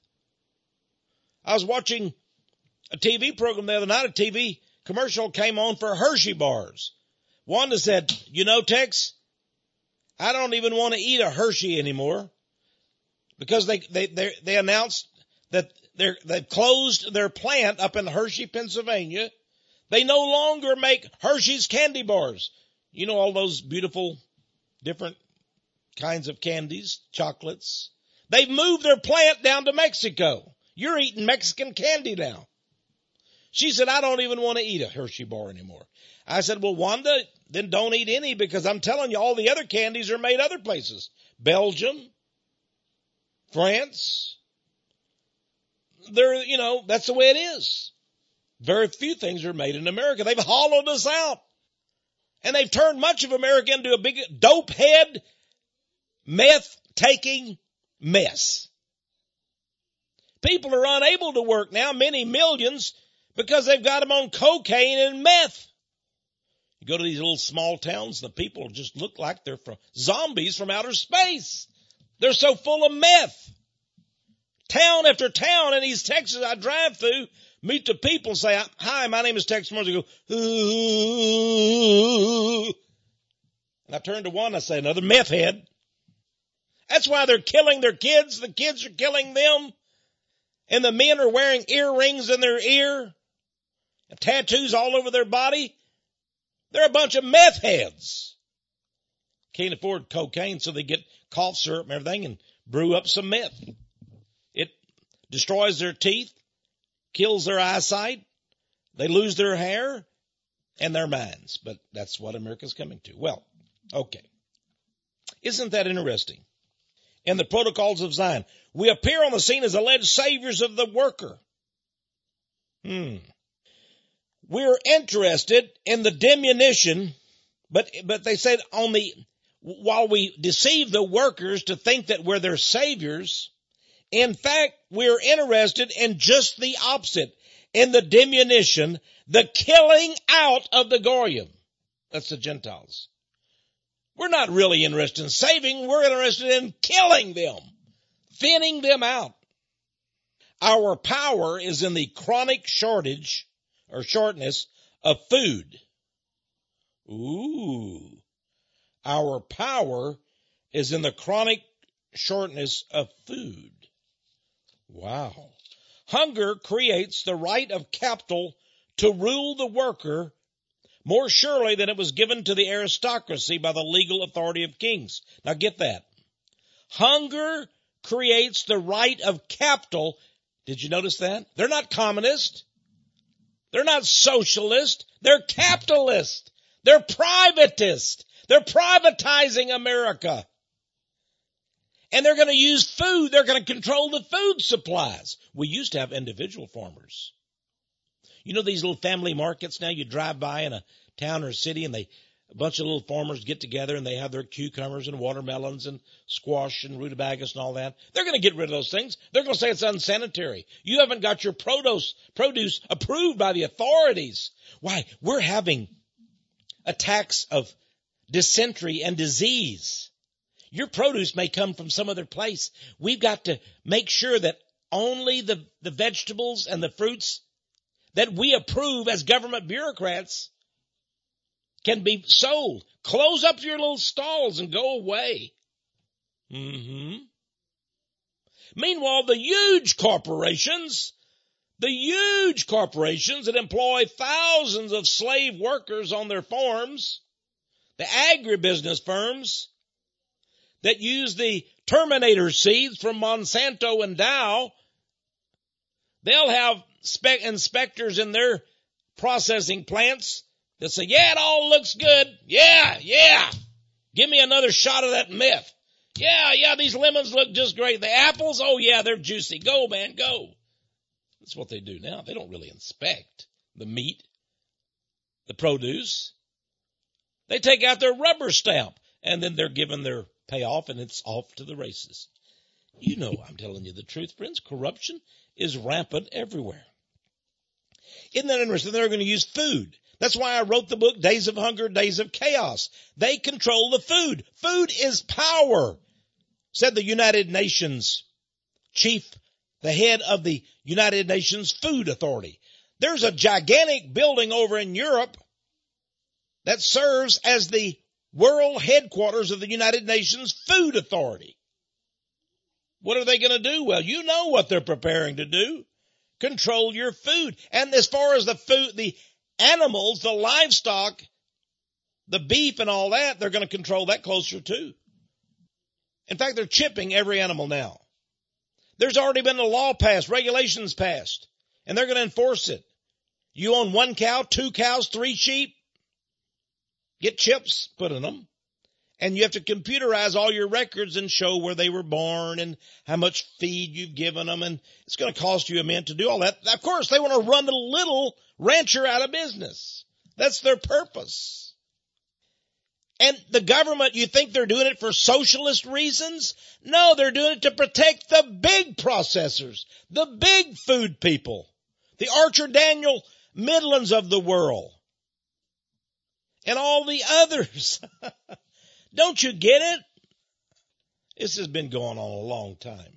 I was watching a T V program the other night. A T V commercial came on for Hershey bars. Wanda said, you know, Tex, I don't even want to eat a Hershey anymore because they, they, they, they announced that they're, they've closed their plant up in Hershey, Pennsylvania. They no longer make Hershey's candy bars. You know, all those beautiful different kinds of candies, chocolates. They've moved their plant down to Mexico. You're eating Mexican candy now. She said, I don't even want to eat a Hershey bar anymore. I said, well, Wanda, then don't eat any because I'm telling you, all the other candies are made other places. Belgium, France. They're, you know, that's the way it is. Very few things are made in America. They've hollowed us out. And they've turned much of America into a big dope head, meth-taking mess. People are unable to work now, many millions, because they've got them on cocaine and meth. You go to these little small towns, the people just look like they're from zombies from outer space. They're so full of meth. Town after town in East Texas I drive through, meet the people and say, hi, my name is Tex Morris. They go, ooh. And I turn to one and I say, another meth head. That's why they're killing their kids. The kids are killing them. And the men are wearing earrings in their ear. And tattoos all over their body. They're a bunch of meth heads. Can't afford cocaine, so they get cough syrup and everything and brew up some meth. It destroys their teeth, kills their eyesight, they lose their hair and their minds. But that's what America's coming to. Well, okay. Isn't that interesting? In the Protocols of Zion, we appear on the scene as alleged saviors of the worker. Hmm. We're interested in the diminution, but, but they said on the, while we deceive the workers to think that we're their saviors, in fact, we're interested in just the opposite, in the diminution, the killing out of the Goyim. That's the Gentiles. We're not really interested in saving, we're interested in killing them. thinning them out. Our power is in the chronic shortage or shortness of food. Ooh. Our power is in the chronic shortness of food. Wow. Hunger creates the right of capital to rule the worker more surely than it was given to the aristocracy by the legal authority of kings. Now get that. Hunger creates the right of capital. Did you notice that? They're not communist. They're not socialist. They're capitalist. They're privatist. They're privatizing America. And they're going to use food. They're going to control the food supplies. We used to have individual farmers. You know these little family markets now? You drive by in a town or a city and they, a bunch of little farmers get together and they have their cucumbers and watermelons and squash and rutabagas and all that. They're going to get rid of those things. They're going to say it's unsanitary. You haven't got your produce, produce approved by the authorities. Why? We're having attacks of dysentery and disease. Your produce may come from some other place. We've got to make sure that only the, the vegetables and the fruits that we approve as government bureaucrats can be sold. Close up your little stalls and go away. Mm-hmm. Meanwhile, the huge corporations, the huge corporations that employ thousands of slave workers on their farms, the agribusiness firms that use the Terminator seeds from Monsanto and Dow, they'll have spec inspectors in their processing plants that say, yeah, it all looks good. Yeah, yeah. Give me another shot of that meth. Yeah, yeah, these lemons look just great. The apples, oh yeah, they're juicy. Go, man, go. That's what they do now. They don't really inspect the meat, the produce. They take out their rubber stamp and then they're given their payoff and it's off to the races. You know I'm telling you the truth, friends. Corruption is rampant everywhere. Isn't that interesting? They're going to use food. That's why I wrote the book, Days of Hunger, Days of Chaos. They control the food. Food is power, said the United Nations chief, the head of the United Nations Food Authority. There's a gigantic building over in Europe that serves as the world headquarters of the United Nations Food Authority. What are they going to do? Well, you know what they're preparing to do. Control your food. And as far as the food, the animals, the livestock, the beef and all that, they're going to control that closer too. In fact, they're chipping every animal now. There's already been a law passed, regulations passed, and they're going to enforce it. You own one cow, two cows, three sheep, get chips put in them. And you have to computerize all your records and show where they were born and how much feed you've given them. And it's going to cost you a mint to do all that. Of course, they want to run the little rancher out of business. That's their purpose. And the government, you think they're doing it for socialist reasons? No, they're doing it to protect the big processors, the big food people, the Archer Daniel Midlands of the world, and all the others. Don't you get it? This has been going on a long time.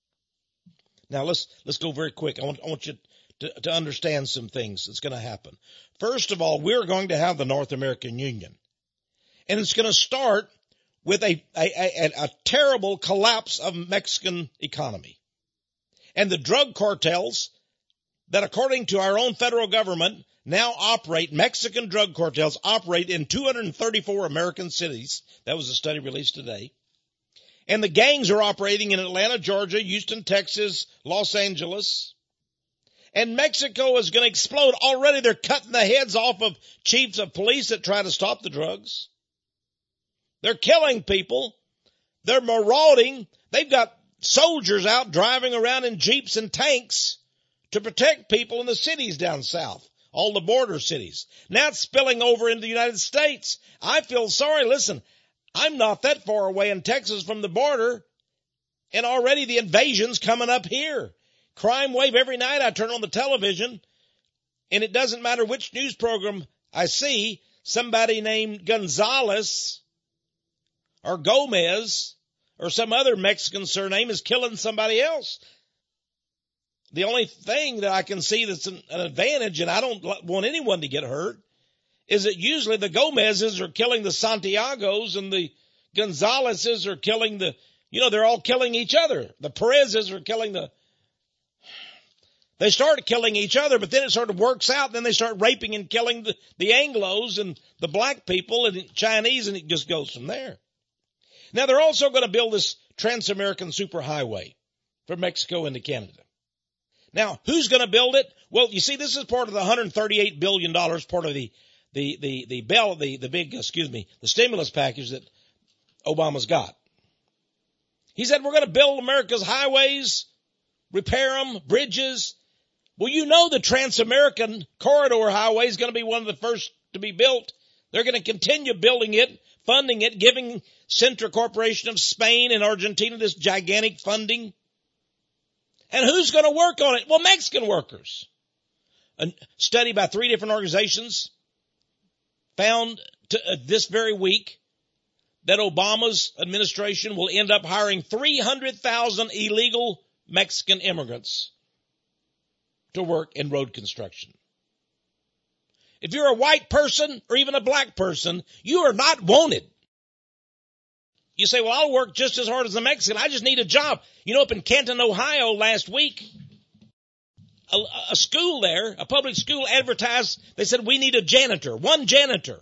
Now let's let's go very quick. I want I want you to, to understand some things that's going to happen. First of all, we're going to have the North American Union, and it's going to start with a a, a a terrible collapse of Mexican economy, and the drug cartels that, according to our own federal government, now operate, Mexican drug cartels operate in two hundred thirty-four American cities. That was a study released today. And the gangs are operating in Atlanta, Georgia, Houston, Texas, Los Angeles. And Mexico is going to explode. Already they're cutting the heads off of chiefs of police that try to stop the drugs. They're killing people. They're marauding. They've got soldiers out driving around in jeeps and tanks to protect people in the cities down south. All the border cities. Now it's spilling over into the United States. I feel sorry. Listen, I'm not that far away in Texas from the border, and already the invasion's coming up here. Crime wave every night. I turn on the television, and it doesn't matter which news program I see, somebody named Gonzalez or Gomez or some other Mexican surname is killing somebody else. The only thing that I can see that's an, an advantage, and I don't want anyone to get hurt, is that usually the Gomezes are killing the Santiagos and the Gonzaleses are killing the, you know, they're all killing each other. The Perezes are killing the, they start killing each other, but then it sort of works out. Then they start raping and killing the, the Anglos and the black people and the Chinese, and it just goes from there. Now, they're also going to build this Trans-American Superhighway from Mexico into Canada. Now, who's going to build it? Well, you see, this is part of the one hundred thirty-eight billion dollars, part of the, the, the, the bell, the, the big, excuse me, the stimulus package that Obama's got. He said, we're going to build America's highways, repair them, bridges. Well, you know, the Trans-American Corridor Highway is going to be one of the first to be built. They're going to continue building it, funding it, giving Central Corporation of Spain and Argentina this gigantic funding. And who's going to work on it? Well, Mexican workers. A study by three different organizations found to, uh, this very week that Obama's administration will end up hiring three hundred thousand illegal Mexican immigrants to work in road construction. If you're a white person or even a black person, you are not wanted. You say, well, I'll work just as hard as a Mexican. I just need a job. You know, up in Canton, Ohio last week, a, a school there, a public school advertised, they said, we need a janitor, one janitor.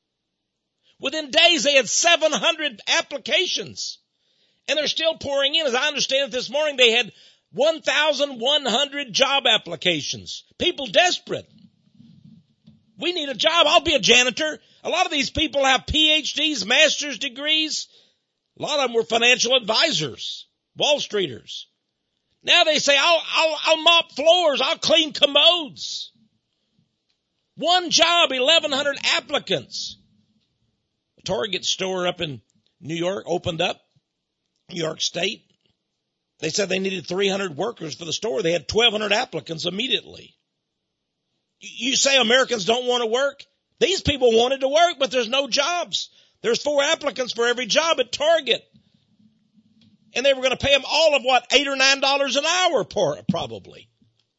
Within days, they had seven hundred applications, and they're still pouring in. As I understand it this morning, they had one thousand one hundred job applications. People desperate. We need a job. I'll be a janitor. A lot of these people have P H Ds, master's degrees. A lot of them were financial advisors, Wall Streeters. Now they say, I'll, I'll, I'll mop floors. I'll clean commodes. One job, eleven hundred applicants. A Target store up in New York opened up, New York State. They said they needed three hundred workers for the store. They had twelve hundred applicants immediately. You say Americans don't want to work? These people wanted to work, but there's no jobs. There's four applicants for every job at Target. And they were going to pay them all of what, eight or nine dollars an hour, probably.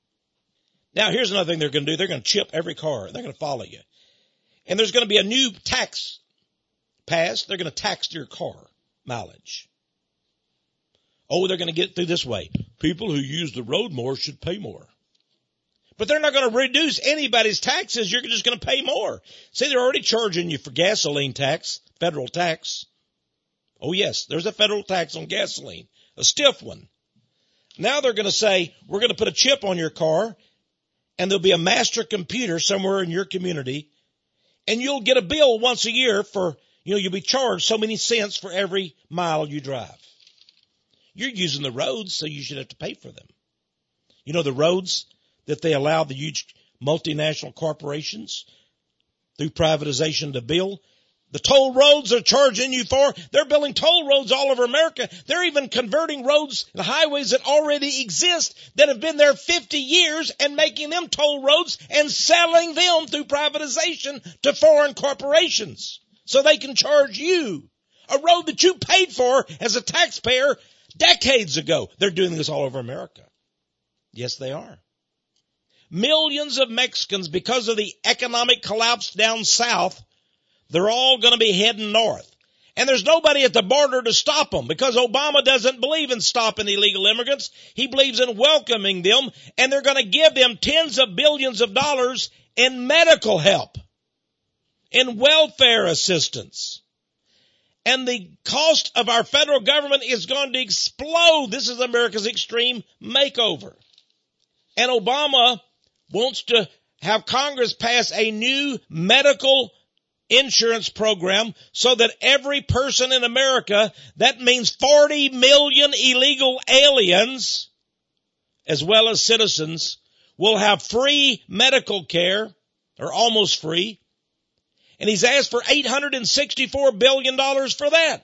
Now, here's another thing they're going to do. They're going to chip every car. They're going to follow you. And there's going to be a new tax passed. They're going to tax your car mileage. Oh, they're going to get it through this way. People who use the road more should pay more. But they're not going to reduce anybody's taxes. You're just going to pay more. See, they're already charging you for gasoline tax, federal tax. Oh, yes, there's a federal tax on gasoline, a stiff one. Now they're going to say, we're going to put a chip on your car, and there'll be a master computer somewhere in your community, and you'll get a bill once a year for, you know, you'll be charged so many cents for every mile you drive. You're using the roads, so you should have to pay for them. You know, the roads that they allow the huge multinational corporations through privatization to build. The toll roads they're charging you for, they're building toll roads all over America. They're even converting roads and highways that already exist that have been there fifty years and making them toll roads and selling them through privatization to foreign corporations so they can charge you a road that you paid for as a taxpayer decades ago. They're doing this all over America. Yes, they are. Millions of Mexicans, because of the economic collapse down south, they're all going to be heading north. And there's nobody at the border to stop them because Obama doesn't believe in stopping illegal immigrants. He believes in welcoming them, and they're going to give them tens of billions of dollars in medical help, in welfare assistance. And the cost of our federal government is going to explode. This is America's extreme makeover. And Obama wants to have Congress pass a new medical insurance program so that every person in America, that means forty million illegal aliens, as well as citizens, will have free medical care, or almost free. And he's asked for eight hundred sixty-four billion dollars for that.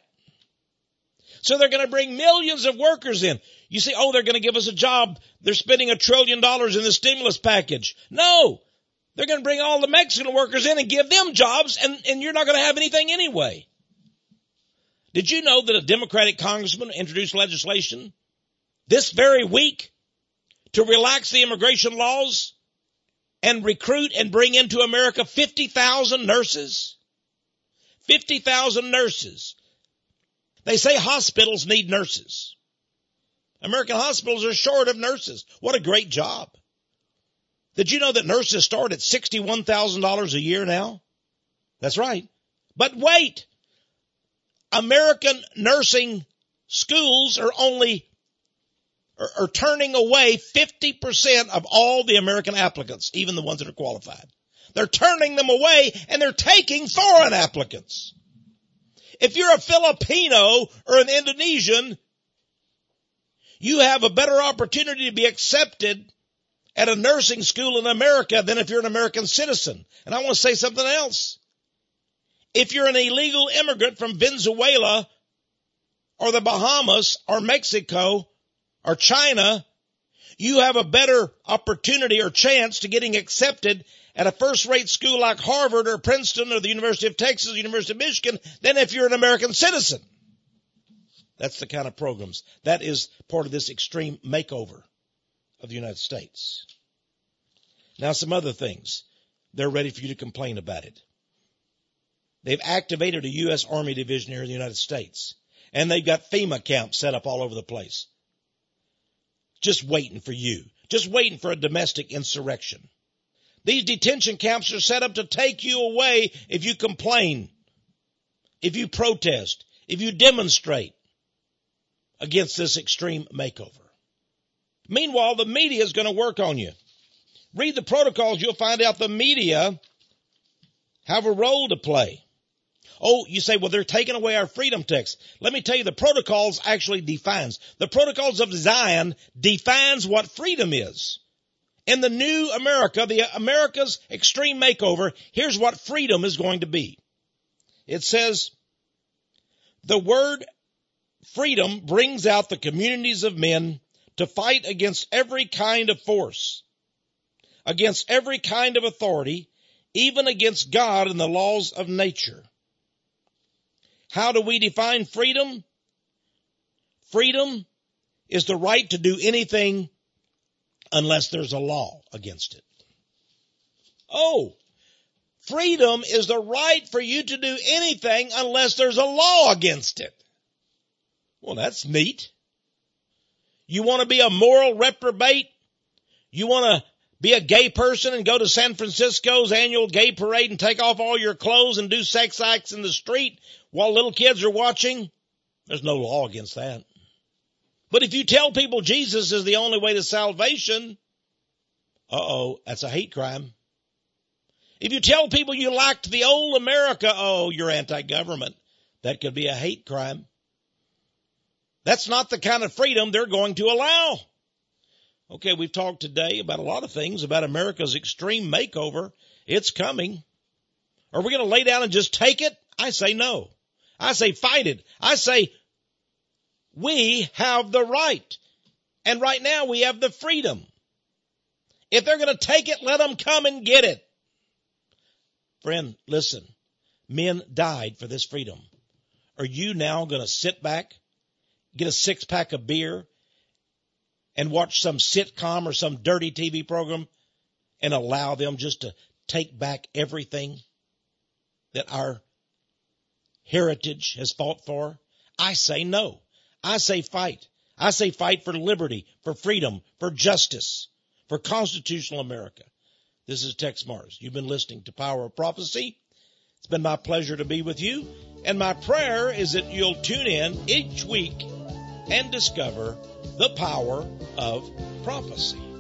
So they're going to bring millions of workers in. You say, oh, they're going to give us a job. They're spending a trillion dollars in the stimulus package. No, they're going to bring all the Mexican workers in and give them jobs, and, and you're not going to have anything anyway. Did you know that a Democratic congressman introduced legislation this very week to relax the immigration laws and recruit and bring into America fifty thousand nurses? fifty thousand nurses. They say hospitals need nurses. American hospitals are short of nurses. What a great job. Did you know that nurses start at sixty-one thousand dollars a year now? That's right. But wait, American nursing schools are only are, are turning away fifty percent of all the American applicants, even the ones that are qualified. They're turning them away, and they're taking foreign applicants. If you're a Filipino or an Indonesian, you have a better opportunity to be accepted at a nursing school in America than if you're an American citizen. And I want to say something else. If you're an illegal immigrant from Venezuela or the Bahamas or Mexico or China, you have a better opportunity or chance to getting accepted at a first-rate school like Harvard or Princeton or the University of Texas or University of Michigan than if you're an American citizen. That's the kind of programs. That is part of this extreme makeover of the United States. Now, some other things. They're ready for you to complain about it. They've activated a U S Army division here in the United States, and they've got FEMA camps set up all over the place. Just waiting for you. Just waiting for a domestic insurrection. These detention camps are set up to take you away if you complain, if you protest, if you demonstrate against this extreme makeover. Meanwhile, the media is going to work on you. Read the protocols, you'll find out the media have a role to play. Oh, you say, well, they're taking away our freedom text. Let me tell you, the protocols actually defines. The protocols of Zion defines what freedom is. In the new America, the America's extreme makeover, here's what freedom is going to be. It says, the word freedom brings out the communities of men to fight against every kind of force, against every kind of authority, even against God and the laws of nature. How do we define freedom? Freedom is the right to do anything unless there's a law against it. Oh, freedom is the right for you to do anything unless there's a law against it. Well, that's neat. You want to be a moral reprobate? You want to be a gay person and go to San Francisco's annual gay parade and take off all your clothes and do sex acts in the street while little kids are watching? There's no law against that. But if you tell people Jesus is the only way to salvation, uh-oh, that's a hate crime. If you tell people you liked the old America, oh, you're anti-government. That could be a hate crime. That's not the kind of freedom they're going to allow. Okay, we've talked today about a lot of things, about America's extreme makeover. It's coming. Are we going to lay down and just take it? I say no. I say fight it. I say we have the right. And right now we have the freedom. If they're going to take it, let them come and get it. Friend, listen. Men died for this freedom. Are you now going to sit back, get a six-pack of beer, and watch some sitcom or some dirty T V program and allow them just to take back everything that our heritage has fought for? I say no. I say fight. I say fight for liberty, for freedom, for justice, for constitutional America. This is Tex Mars. You've been listening to Power of Prophecy. It's been my pleasure to be with you, and my prayer is that you'll tune in each week and discover the power of prophecy.